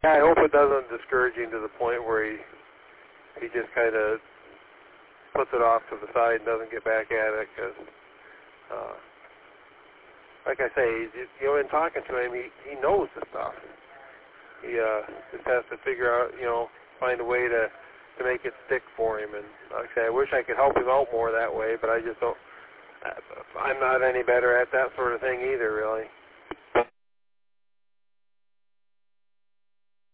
I hope it doesn't discourage him to the point where he just kind of puts it off to the side and doesn't get back at it. Because, like I say, in talking to him, he knows the stuff. He just has to figure out, find a way to make it stick for him. And like I say, I wish I could help him out more that way, but I just don't. I'm not any better at that sort of thing either, really.